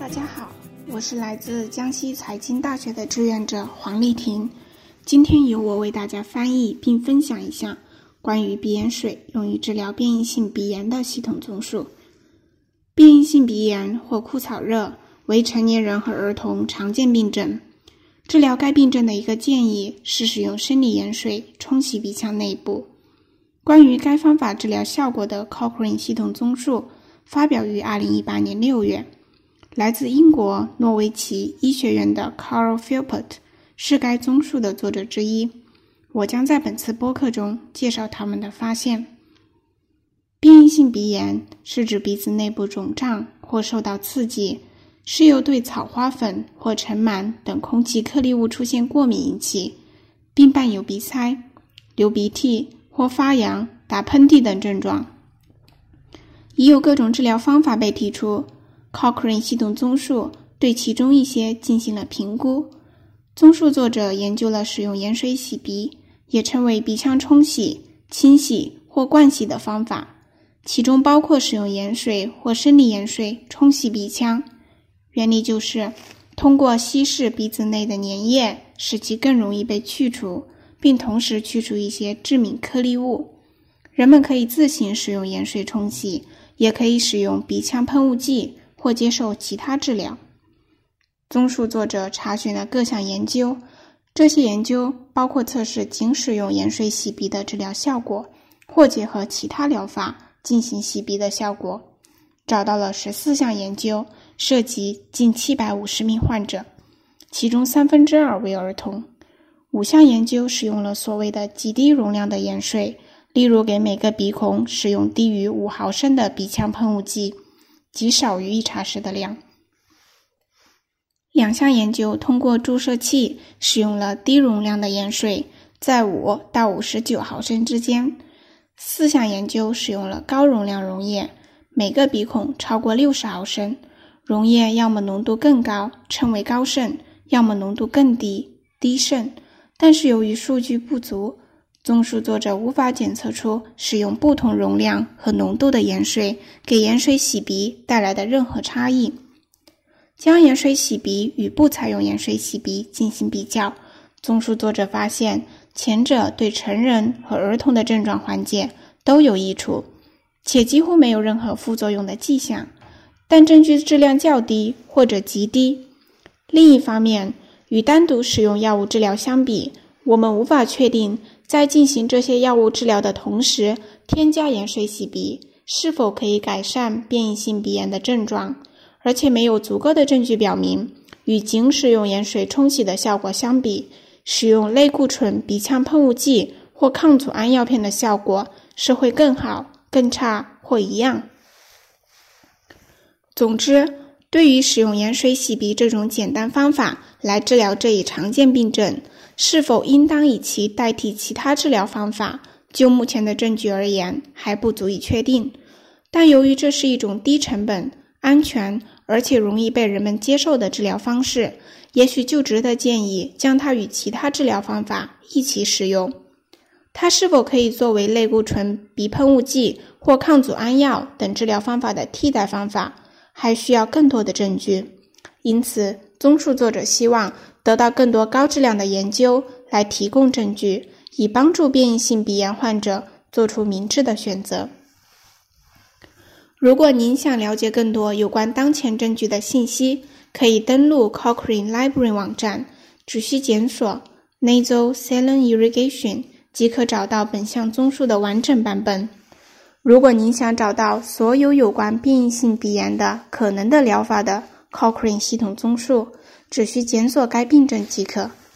大家好，我是来自江西财经大学的志愿者黄丽婷。今天由我为大家翻译并分享一下关于鼻炎水用于治疗变异性鼻炎的系统综述。变异性鼻炎或枯草热为成年人和儿童常见病症。治疗该病症的一个建议是使用生理盐水冲洗鼻腔内部。关于该方法治疗效果的 Cochrane 系统综述发表于2018年6月。来自英国诺维奇医学院的 Carl Philpott 是该综述的作者之一。我将在本次播客中介绍他们的发现。变异性鼻炎是指鼻子内部肿胀或受到刺激，是由对草花粉或尘螨等空气颗粒物出现过敏引起，并伴有鼻塞、流鼻涕或发痒、打喷嚏等症状。已有各种治疗方法被提出， Cochrane 系统综述对其中一些进行了评估。综述作者研究了使用盐水洗鼻，也称为鼻腔冲洗、清洗或灌洗的方法，其中包括使用盐水或生理盐水冲洗鼻腔。原理就是通过稀释鼻子内的粘液，使其更容易被去除，并同时去除一些致敏颗粒物。人们可以自行使用盐水冲洗，也可以使用鼻腔喷雾剂或接受其他治疗。综述作者查询了各项研究，这些研究包括测试仅使用盐水洗鼻的治疗效果，或结合其他疗法进行洗鼻的效果。找到了14项研究，涉及近750名患者，其中2/3为儿童。5项研究使用了所谓的极低容量的盐水，例如给每个鼻孔使用低于5毫升的鼻腔喷雾剂，即少于1茶匙的量。2项研究通过注射器使用了低容量的盐水，在5到59毫升之间。4项研究使用了高容量溶液，每个鼻孔超过60毫升，溶液要么浓度更高，称为高渗，要么浓度更低，低渗。但是由于数据不足，综述作者无法检测出使用不同容量和浓度的盐水给盐水洗鼻带来的任何差异。将盐水洗鼻与不采用盐水洗鼻进行比较，综述作者发现前者对成人和儿童的症状缓解都有益处，且几乎没有任何副作用的迹象，但证据质量较低或者极低。另一方面，与单独使用药物治疗相比，我们无法确定在进行这些药物治疗的同时，添加盐水洗鼻是否可以改善变异性鼻炎的症状，而且没有足够的证据表明，与仅使用盐水冲洗的效果相比，使用类固醇鼻腔喷雾剂或抗组胺药片的效果是会更好、更差或一样。总之，对于使用盐水洗鼻这种简单方法来治疗这一常见病症，是否应当以其代替其他治疗方法，就目前的证据而言还不足以确定。但由于这是一种低成本、安全而且容易被人们接受的治疗方式，也许就值得建议将它与其他治疗方法一起使用。它是否可以作为类固醇鼻喷雾剂或抗组胺药等治疗方法的替代方法，还需要更多的证据。因此，综述作者希望得到更多高质量的研究来提供证据，以帮助变异性鼻炎患者做出明智的选择。如果您想了解更多有关当前证据的信息，可以登录 Cochrane Library 网站，只需检索 Nasal Saline Irrigation 即可找到本项综述的完整版本。如果您想找到所有有关变异性鼻炎的可能的疗法的 Cochrane 系统综述，只需检索该病症即可。